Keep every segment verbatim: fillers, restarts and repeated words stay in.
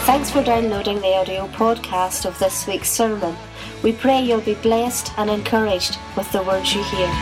Thanks for downloading the audio podcast of this week's sermon. We pray you'll be blessed and encouraged with the words you hear.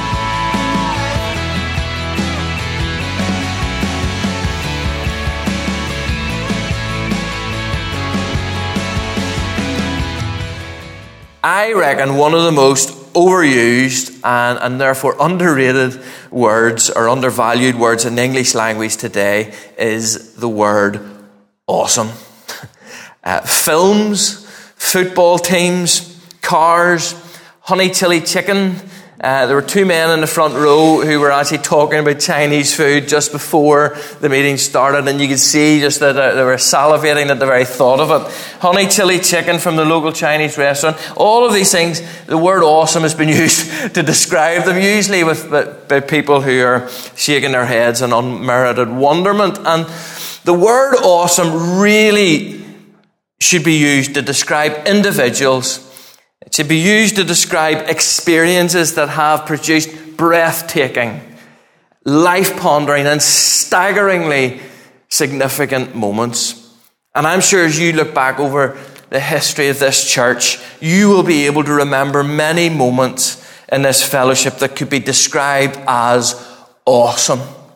I reckon one of the most overused and, and therefore underrated words or undervalued words in the English language today is the word awesome. Uh, films, football teams, cars, honey chili chicken. Uh, there were two men in the front row who were actually talking about Chinese food just before the meeting started, and you could see just that they were salivating at the very thought of it. Honey chili chicken from the local Chinese restaurant. All of these things, the word awesome has been used to describe them, usually with by people who are shaking their heads in unmerited wonderment. And the word awesome really should be used to describe individuals. It should be used to describe experiences that have produced breathtaking, life-pondering and staggeringly significant moments. And I'm sure as you look back over the history of this church, you will be able to remember many moments in this fellowship that could be described as awesome.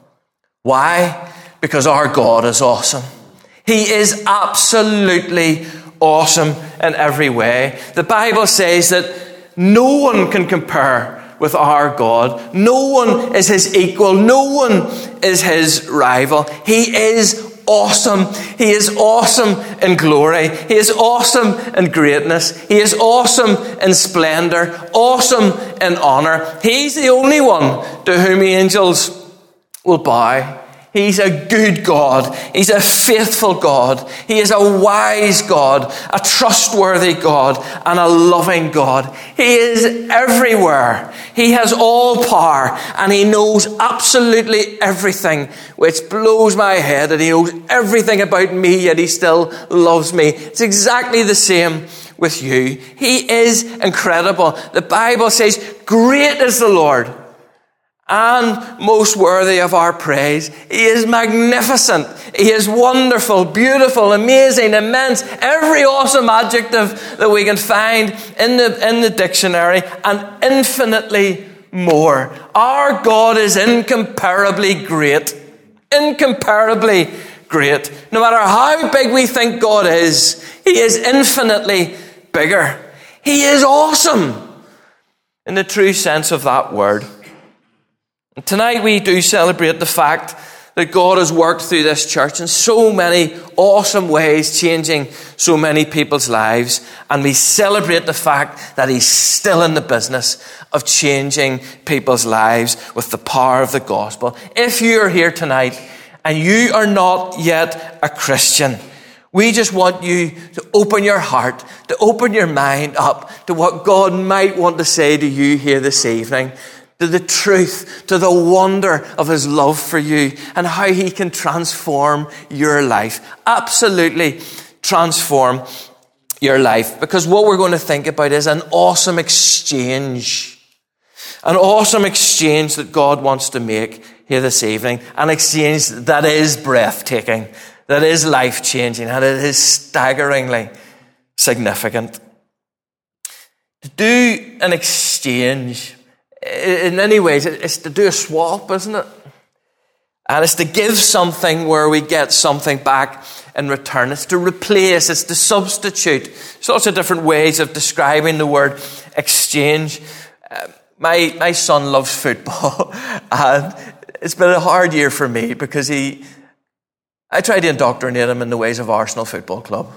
Why? Because our God is awesome. He is absolutely awesome in every way. The Bible says that no one can compare with our God. No one is his equal. No one is his rival. He is awesome. He is awesome in glory. He is awesome in greatness. He is awesome in splendor. Awesome in honor. He's the only one to whom the angels will bow. He's a good God. He's a faithful God. He is a wise God, a trustworthy God, and a loving God. He is everywhere. He has all power, and he knows absolutely everything, which blows my head, that he knows everything about me, yet he still loves me. It's exactly the same with you. He is incredible. The Bible says, "Great is the Lord, and most worthy of our praise." He is magnificent. He is wonderful, beautiful, amazing, immense. Every awesome adjective that we can find in the, in the dictionary, and infinitely more. Our God is incomparably great. Incomparably great. No matter how big we think God is, he is infinitely bigger. He is awesome in the true sense of that word. Tonight we do celebrate the fact that God has worked through this church in so many awesome ways, changing so many people's lives. And we celebrate the fact that he's still in the business of changing people's lives with the power of the gospel. If you are here tonight and you are not yet a Christian, we just want you to open your heart, to open your mind up to what God might want to say to you here this evening. To the truth, to the wonder of his love for you and how he can transform your life. Absolutely transform your life. Because what we're going to think about is an awesome exchange. An awesome exchange that God wants to make here this evening. An exchange that is breathtaking, that is life-changing, and it is staggeringly significant. To do an exchange, in many ways, it's to do a swap, isn't it? And it's to give something where we get something back in return. It's to replace, it's to substitute. There's lots of different ways of describing the word exchange. Uh, my my son loves football, and it's been a hard year for me because he, I tried to indoctrinate him in the ways of Arsenal Football Club.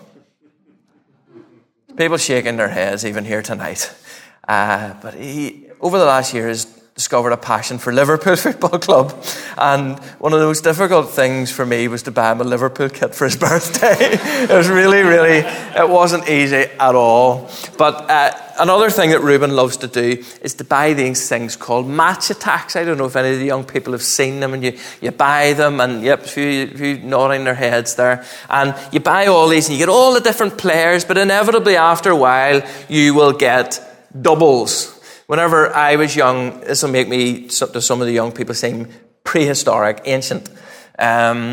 People shaking their heads even here tonight. Uh, but he, over the last year, has discovered a passion for Liverpool Football Club. And one of the most difficult things for me was to buy him a Liverpool kit for his birthday. It was really, really, it wasn't easy at all. But uh, another thing that Ruben loves to do is to buy these things called match attacks. I don't know if any of the young people have seen them, and you, you buy them, and yep, a few, a few nodding their heads there. And you buy all these, and you get all the different players, but inevitably after a while, you will get doubles. Whenever I was young, this will make me, to some of the young people, seem prehistoric, ancient. Um,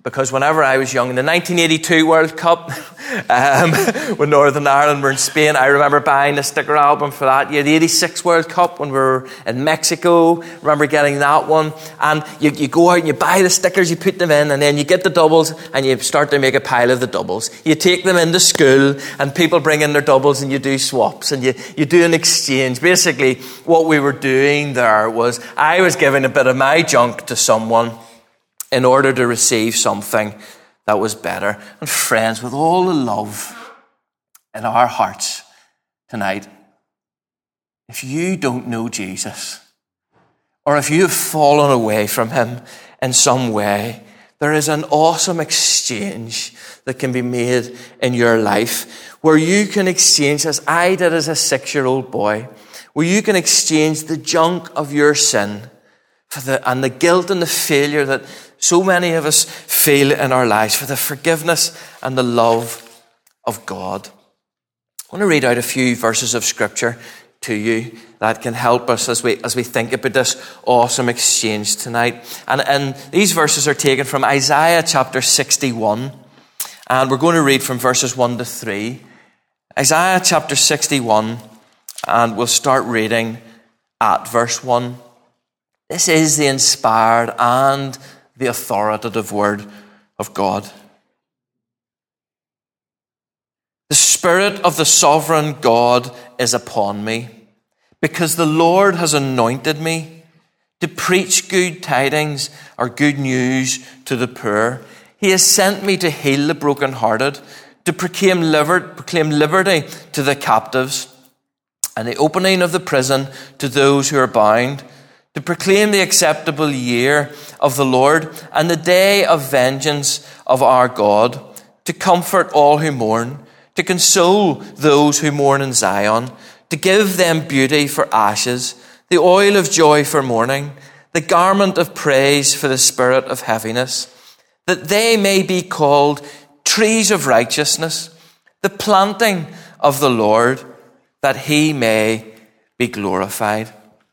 because whenever I was young, in the nineteen eighty-two World Cup, um, when Northern Ireland were in Spain, I remember buying the sticker album for that year. The eighty-six World Cup, when we were in Mexico, I remember getting that one. And you, you go out and you buy the stickers, you put them in, and then you get the doubles, and you start to make a pile of the doubles. You take them into school, and people bring in their doubles, and you do swaps, and you, you do an exchange. Basically, what we were doing there was, I was giving a bit of my junk to someone in order to receive something that was better. And friends, with all the love in our hearts tonight, if you don't know Jesus, or if you have fallen away from him in some way, there is an awesome exchange that can be made in your life, where you can exchange, as I did as a six-year-old boy, where you can exchange the junk of your sin for the, and the guilt and the failure that so many of us feel in our lives, for the forgiveness and the love of God. I want to read out a few verses of Scripture to you that can help us as we as we think about this awesome exchange tonight. And, and these verses are taken from Isaiah chapter sixty-one. And we're going to read from verses one to three. Isaiah chapter sixty-one, and we'll start reading at verse one. This is the inspired and the authoritative word of God. The Spirit of the sovereign God is upon me, because the Lord has anointed me to preach good tidings or good news to the poor. He has sent me to heal the brokenhearted, to proclaim liberty to the captives, and the opening of the prison to those who are bound, to proclaim the acceptable year of the Lord and the day of vengeance of our God, to comfort all who mourn, to console those who mourn in Zion, to give them beauty for ashes, the oil of joy for mourning, the garment of praise for the spirit of heaviness, that they may be called trees of righteousness, the planting of the Lord, that he may be glorified.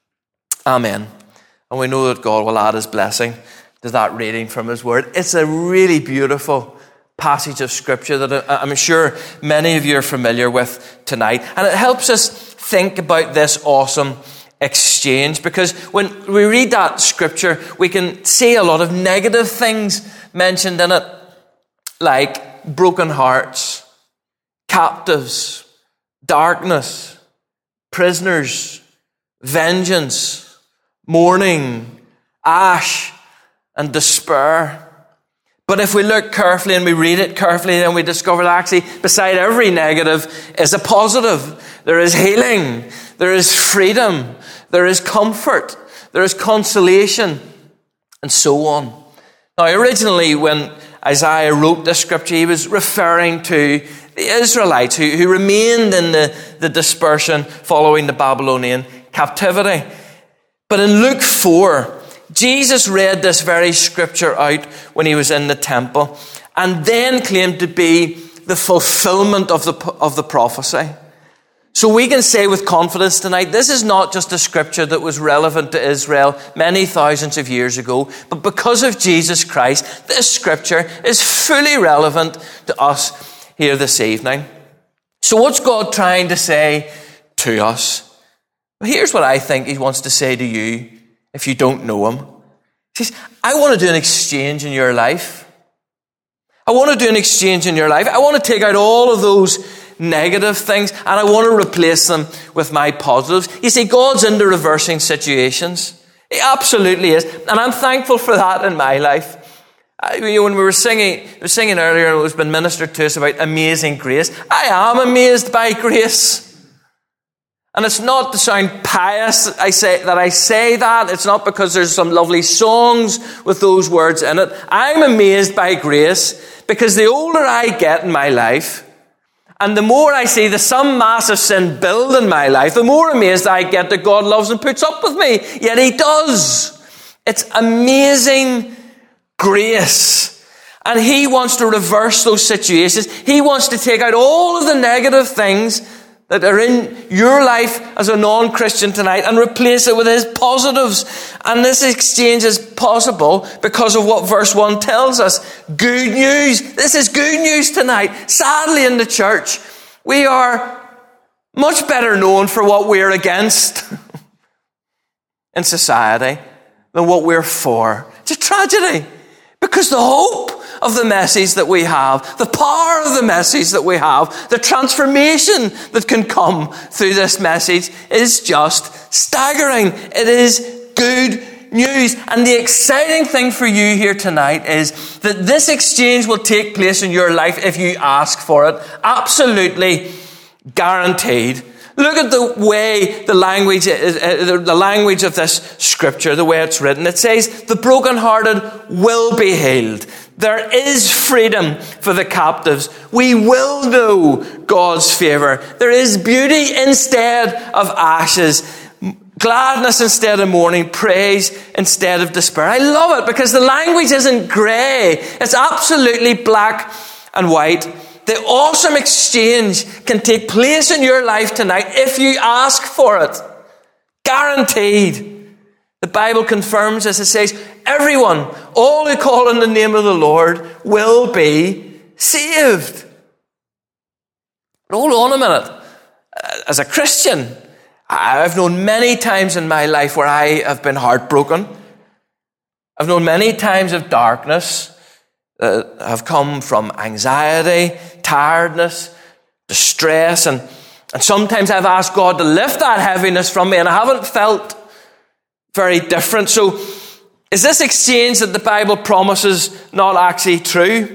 Amen. And we know that God will add his blessing to that reading from his word. It's a really beautiful passage of Scripture that I'm sure many of you are familiar with tonight. And it helps us think about this awesome exchange, because when we read that Scripture, we can see a lot of negative things mentioned in it, like broken hearts, captives, darkness, prisoners, vengeance, mourning, ash, and despair. But if we look carefully and we read it carefully, then we discover that actually beside every negative is a positive. There is healing, there is freedom, there is comfort, there is consolation, and so on. Now, originally when Isaiah wrote this scripture, he was referring to the Israelites who, who remained in the, the dispersion following the Babylonian captivity. But in Luke four, Jesus read this very scripture out when he was in the temple, and then claimed to be the fulfillment of the, of the prophecy. So we can say with confidence tonight, this is not just a scripture that was relevant to Israel many thousands of years ago, but because of Jesus Christ, this scripture is fully relevant to us here this evening. So what's God trying to say to us? Well, here's what I think he wants to say to you if you don't know him. He says, I want to do an exchange in your life. I want to do an exchange in your life. I want to take out all of those negative things and I want to replace them with my positives. You see, God's into reversing situations. He absolutely is. And I'm thankful for that in my life. I, you know, when we were singing, we were singing earlier, and it was been ministered to us about amazing grace. I am amazed by grace. And it's not to sound pious I say, that I say that. It's not because there's some lovely songs with those words in it. I'm amazed by grace because the older I get in my life, and the more I see the some massive sin build in my life, the more amazed I get that God loves and puts up with me. Yet he does. It's amazing grace. And he wants to reverse those situations. He wants to take out all of the negative things that are in your life as a non-Christian tonight and replace it with his positives. And this exchange is possible because of what verse one tells us. Good news. This is good news tonight. Sadly, in the church, we are much better known for what we're against in society than what we're for. It's a tragedy, because the hope of the message that we have, the power of the message that we have, the transformation that can come through this message is just staggering. It is good news. And the exciting thing for you here tonight is that this exchange will take place in your life if you ask for it. Absolutely guaranteed. Look at the way the language, the language of this scripture, the way it's written. It says, the brokenhearted will be healed. There is freedom for the captives. We will know God's favor. There is beauty instead of ashes, gladness instead of mourning, praise instead of despair. I love it because the language isn't grey. It's absolutely black and white. The awesome exchange can take place in your life tonight if you ask for it. Guaranteed. The Bible confirms this. It says, everyone, all who call on the name of the Lord will be saved. But hold on a minute. As a Christian, I've known many times in my life where I have been heartbroken. I've known many times of darkness that have come from anxiety, tiredness, distress, and, and sometimes I've asked God to lift that heaviness from me, and I haven't felt very different. So is this exchange that the Bible promises not actually true?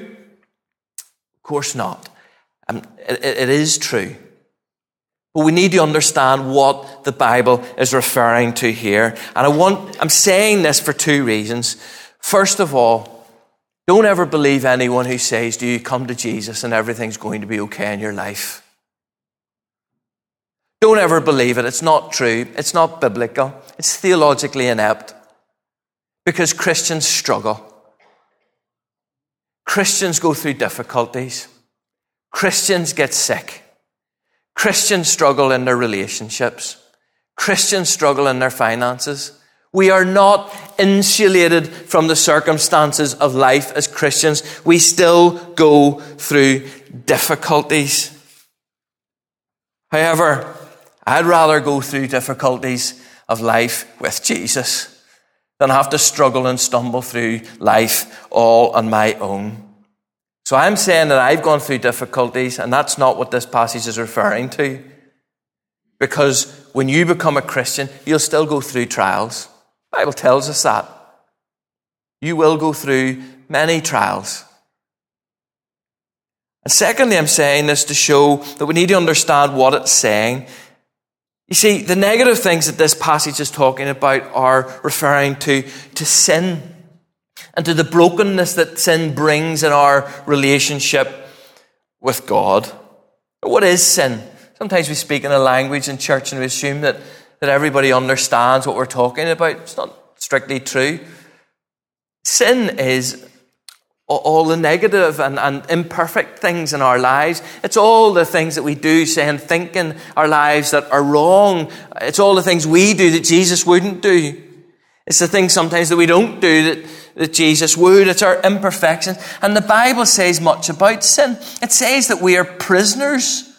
Of course not. Um, it, it is true. But we need to understand what the Bible is referring to here. And I want, I'm saying this for two reasons. First of all, don't ever believe anyone who says, do you come to Jesus and everything's going to be okay in your life? Don't ever believe it. It's not true. It's not biblical. It's theologically inept. Because Christians struggle. Christians go through difficulties. Christians get sick. Christians struggle in their relationships. Christians struggle in their finances. We are not insulated from the circumstances of life as Christians. We still go through difficulties. However, I'd rather go through difficulties of life with Jesus than have to struggle and stumble through life all on my own. So I'm saying that I've gone through difficulties, and that's not what this passage is referring to. Because when you become a Christian, you'll still go through trials. The Bible tells us that. You will go through many trials. And secondly, I'm saying this to show that we need to understand what it's saying. You see, the negative things that this passage is talking about are referring to, to sin and to the brokenness that sin brings in our relationship with God. What is sin? Sometimes we speak in a language in church and we assume that that everybody understands what we're talking about. It's not strictly true. Sin is all the negative and, and imperfect things in our lives. It's all the things that we do, say, and think in our lives that are wrong. It's all the things we do that Jesus wouldn't do. It's the things sometimes that we don't do that, that Jesus would. It's our imperfections. And the Bible says much about sin. It says that we are prisoners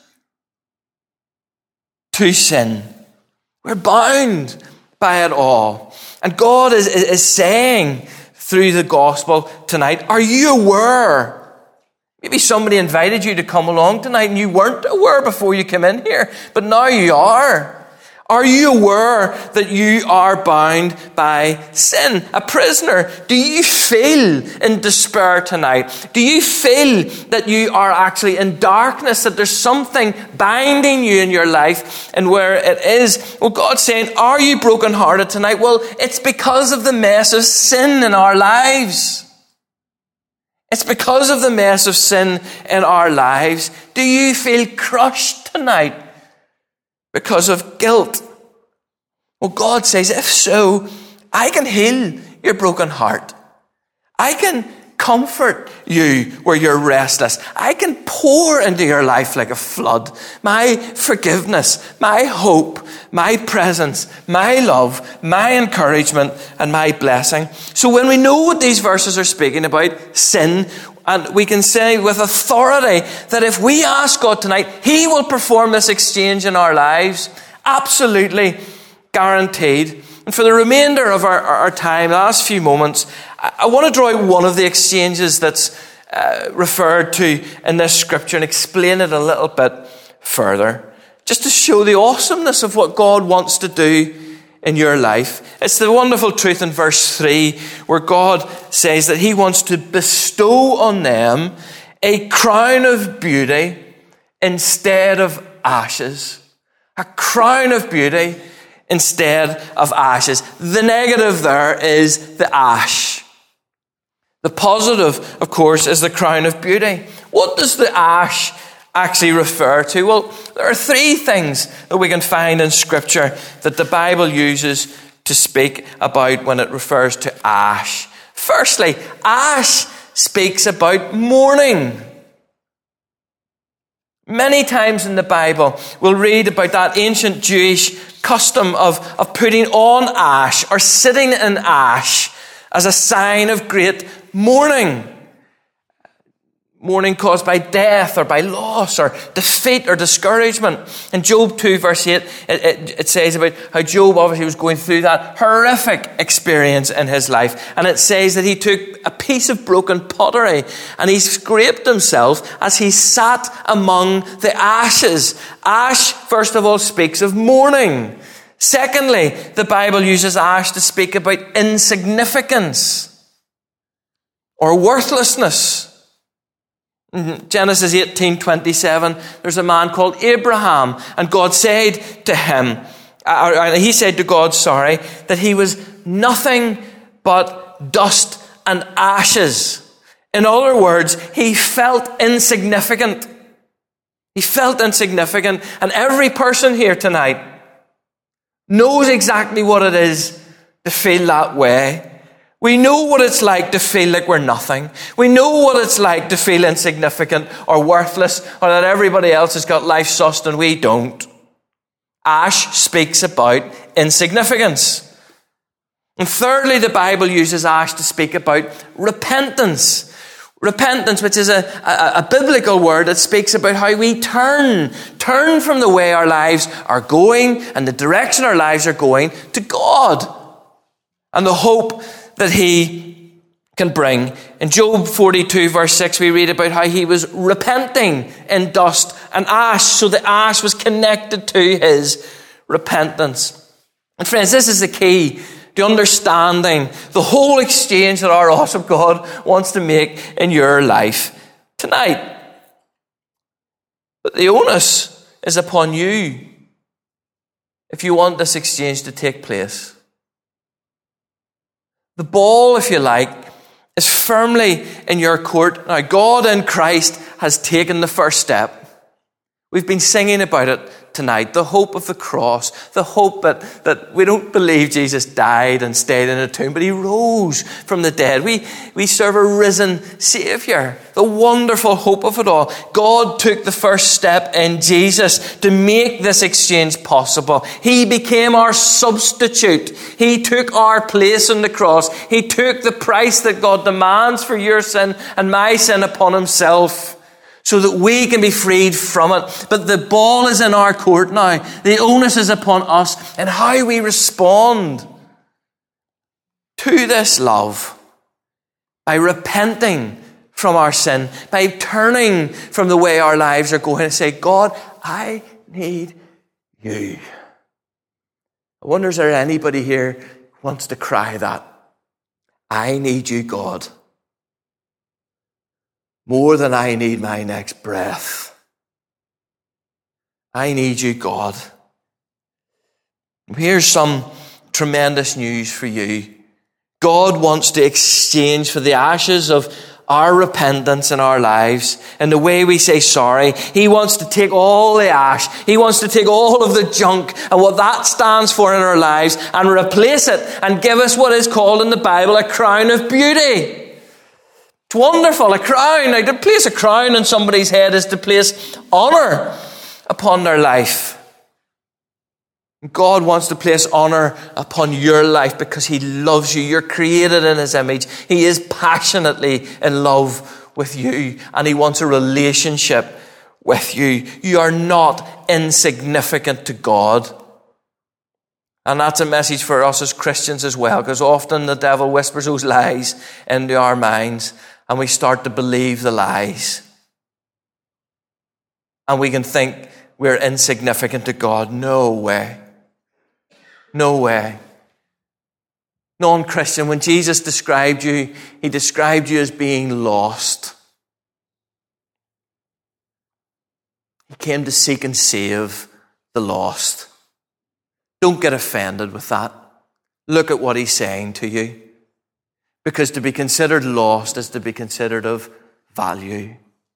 to sin. We're bound by it all. And God is, is, is saying through the gospel tonight, are you aware? Maybe somebody invited you to come along tonight and you weren't aware before you came in here, but now you are. Are you aware that you are bound by sin? A prisoner. Do you feel in despair tonight? Do you feel that you are actually in darkness, that there's something binding you in your life and where it is? Well, God's saying, are you brokenhearted tonight? Well, it's because of the mess of sin in our lives. It's because of the mess of sin in our lives. Do you feel crushed tonight because of guilt? Well, God says, if so, I can heal your broken heart. I can comfort you where you're restless. I can pour into your life like a flood. My forgiveness, my hope, my presence, my love, my encouragement, and my blessing. So when we know what these verses are speaking about, sin, and we can say with authority that if we ask God tonight, He will perform this exchange in our lives. Absolutely guaranteed. And for the remainder of our, our time, the last few moments, I, I want to draw out one of the exchanges that's uh, referred to in this scripture and explain it a little bit further, just to show the awesomeness of what God wants to do in your life. It's the wonderful truth in verse three, where God says that He wants to bestow on them a crown of beauty instead of ashes. A crown of beauty instead of ashes. The negative there is the ash. The positive, of course, is the crown of beauty. What does the ash actually refer to? Well, there are three things that we can find in Scripture that the Bible uses to speak about when it refers to ash. Firstly, ash speaks about mourning. Many times in the Bible, we'll read about that ancient Jewish custom of, of putting on ash or sitting in ash as a sign of great mourning. Mourning caused by death or by loss or defeat or discouragement. In Job two verse eight, it, it, it says about how Job obviously was going through that horrific experience in his life. And it says that he took a piece of broken pottery and he scraped himself as he sat among the ashes. Ash, first of all, speaks of mourning. Secondly, the Bible uses ash to speak about insignificance or worthlessness. Genesis eighteen twenty-seven, there's a man called Abraham, and God said to him, or he said to God, sorry, that he was nothing but dust and ashes. In other words, he felt insignificant. He felt insignificant, and every person here tonight knows exactly what it is to feel that way. We know what it's like to feel like we're nothing. We know what it's like to feel insignificant or worthless, or that everybody else has got life sussed and we don't. Ash speaks about insignificance. And thirdly, the Bible uses ash to speak about repentance. Repentance, which is a, a, a biblical word that speaks about how we turn, turn from the way our lives are going and the direction our lives are going to God and the hope that He can bring. In Job forty-two verse six, we read about how he was repenting in dust and ash. So the ash was connected to his repentance. And friends, this is the key to understanding the whole exchange that our awesome God wants to make in your life tonight. But the onus is upon you if you want this exchange to take place. The ball, if you like, is firmly in your court. Now, God in Christ has taken the first step. We've been singing about it tonight, the hope of the cross, the hope that, that we don't believe Jesus died and stayed in a tomb, but He rose from the dead. We, we serve a risen Saviour, the wonderful hope of it all. God took the first step in Jesus to make this exchange possible. He became our substitute. He took our place on the cross. He took the price that God demands for your sin and my sin upon Himself, so that we can be freed from it. But the ball is in our court now. The onus is upon us and how we respond to this love by repenting from our sin, by turning from the way our lives are going and say, God, I need you. I wonder, is there anybody here who wants to cry that? I need you, God, more than I need my next breath. I need you, God. Here's some tremendous news for you. God wants to exchange for the ashes of our repentance in our lives and the way we say sorry. He wants to take all the ash. He wants to take all of the junk and what that stands for in our lives and replace it and give us what is called in the Bible a crown of beauty. It's wonderful, a crown. Now, to place a crown on somebody's head is to place honour upon their life. God wants to place honour upon your life because he loves you. You're created in his image. He is passionately in love with you, and he wants a relationship with you. You are not insignificant to God. And that's a message for us as Christians as well, because often the devil whispers those lies into our minds and we start to believe the lies. And we can think we're insignificant to God. No way. No way. Non-Christian, when Jesus described you, he described you as being lost. He came to seek and save the lost. Don't get offended with that. Look at what he's saying to you. Because to be considered lost is to be considered of value.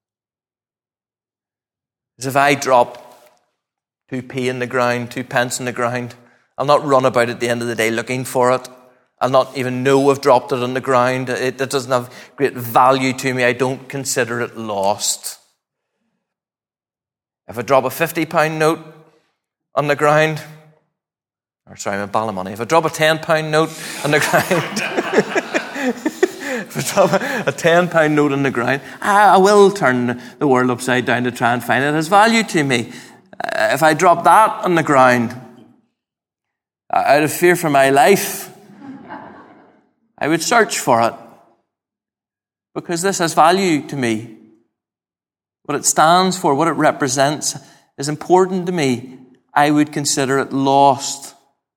As if I drop two p in the ground, two pence in the ground, I'll not run about at the end of the day looking for it. I'll not even know I've dropped it on the ground. It, it doesn't have great value to me. I don't consider it lost. If I drop a fifty pound note on the ground, or sorry, I'm a ball of money. If I drop a ten pound note on the ground, if I drop a ten pound note on the ground, I, I will turn the world upside down to try and find it. It has value to me. Uh, if I drop that on the ground, out of fear for my life, I would search for it. Because this has value to me. What it stands for, what it represents, is important to me. I would consider it lost.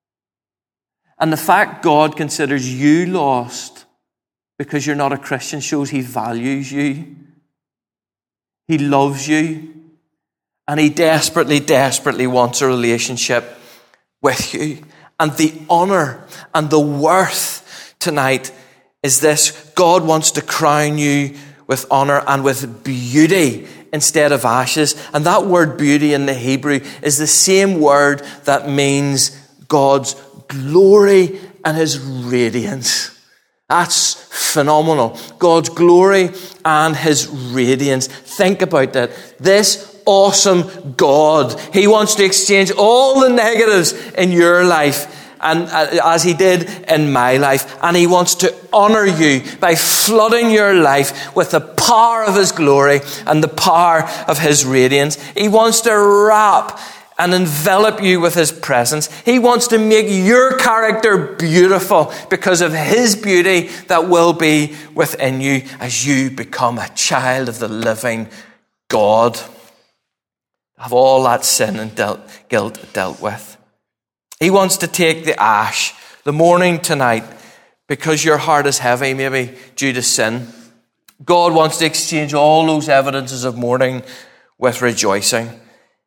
And the fact God considers you lost because you're not a Christian shows he values you. He loves you. And he desperately, desperately wants a relationship with you. And the honour and the worth tonight is this. God wants to crown you with honour and with beauty instead of ashes. And that word beauty in the Hebrew is the same word that means God's glory and his radiance. That's phenomenal. God's glory and his radiance. Think about that. This awesome God, he wants to exchange all the negatives in your life, and uh, as he did in my life, and he wants to honour you by flooding your life with the power of his glory and the power of his radiance. He wants to wrap and envelop you with his presence. He wants to make your character beautiful because of his beauty that will be within you as you become a child of the living God. Have all that sin and dealt, guilt dealt with. He wants to take the ash, the mourning tonight, because your heart is heavy, maybe due to sin. God wants to exchange all those evidences of mourning with rejoicing.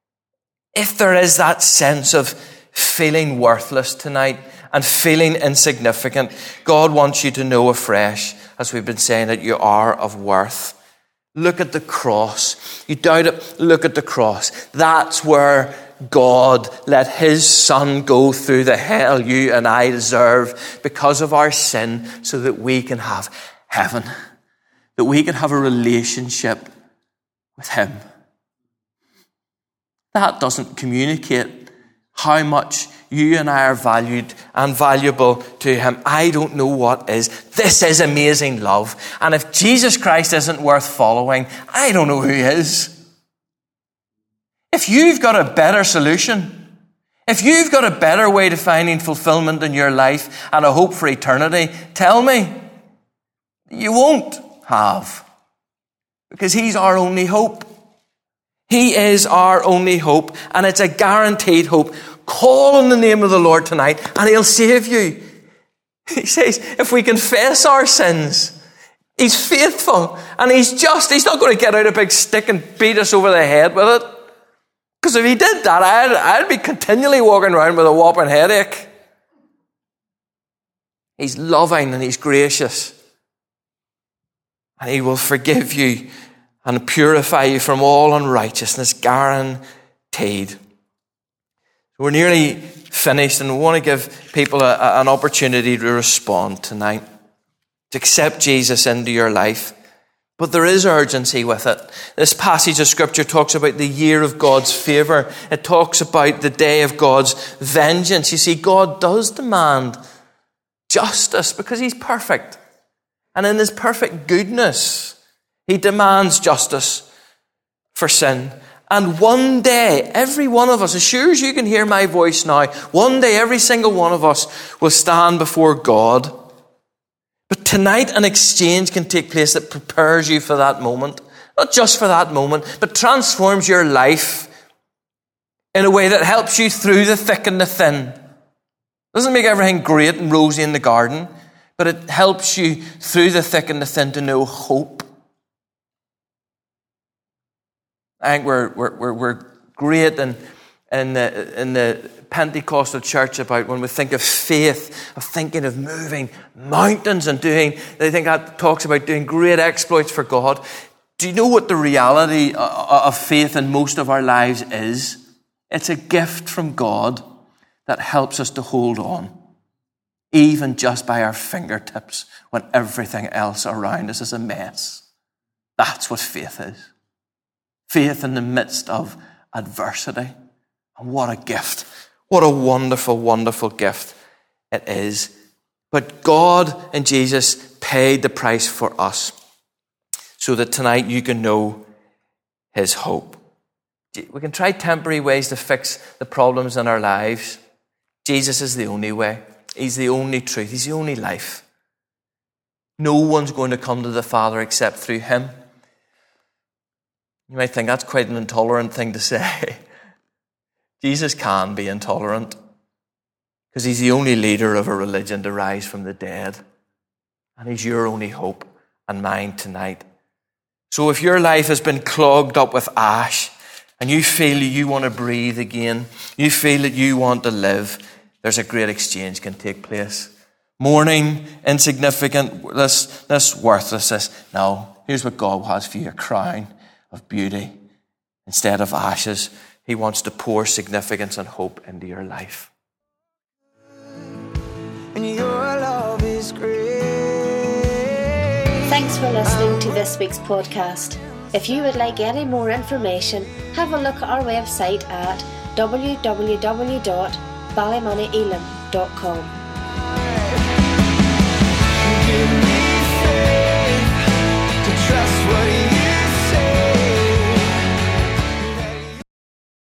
If there is that sense of feeling worthless tonight and feeling insignificant, God wants you to know afresh, as we've been saying, that you are of worth. Look at the cross. You doubt it? Look at the cross. That's where God let his son go through the hell you and I deserve because of our sin, so that we can have heaven, that we can have a relationship with him. That doesn't communicate how much you and I are valued and valuable to him. I don't know what is. This is amazing love. And if Jesus Christ isn't worth following, I don't know who is. If you've got a better solution, if you've got a better way to finding fulfillment in your life and a hope for eternity, tell me. You won't have. Because he's our only hope. He is our only hope, and it's a guaranteed hope. Call on the name of the Lord tonight, and he'll save you. He says, if we confess our sins, he's faithful, and he's just. He's not going to get out a big stick and beat us over the head with it. Because if he did that, I'd, I'd be continually walking around with a whopping headache. He's loving and he's gracious. And he will forgive you and purify you from all unrighteousness, guaranteed. We're nearly finished, and we want to give people a, a, an opportunity to respond tonight, to accept Jesus into your life. But there is urgency with it. This passage of Scripture talks about the year of God's favour. It talks about the day of God's vengeance. You see, God does demand justice because he's perfect. And in his perfect goodness, he demands justice for sin. And one day, every one of us, as sure as you can hear my voice now, one day every single one of us will stand before God. But tonight an exchange can take place that prepares you for that moment. Not just for that moment, but transforms your life in a way that helps you through the thick and the thin. Doesn't make everything great and rosy in the garden, but it helps you through the thick and the thin to know hope. I think we're we're we're, we're great in in the in the Pentecostal church about when we think of faith, of thinking of moving mountains and doing. They think that talks about doing great exploits for God. Do you know what the reality of faith in most of our lives is? It's a gift from God that helps us to hold on, even just by our fingertips, when everything else around us is a mess. That's what faith is. Faith in the midst of adversity. And what a gift. What a wonderful, wonderful gift it is. But God and Jesus paid the price for us so that tonight you can know his hope. We can try temporary ways to fix the problems in our lives. Jesus is the only way. He's the only truth. He's the only life. No one's going to come to the Father except through him. You might think that's quite an intolerant thing to say. Jesus can be intolerant because he's the only leader of a religion to rise from the dead. And he's your only hope and mine tonight. So if your life has been clogged up with ash and you feel that you want to breathe again, you feel that you want to live, there's a great exchange can take place. Mourning, insignificantness, worthlessness. No, here's what God has for you, a crown of beauty. Instead of ashes, he wants to pour significance and hope into your life. And your love is great. Thanks for listening to this week's podcast. If you would like any more information, have a look at our website at w w w dot ballymoney elim dot com.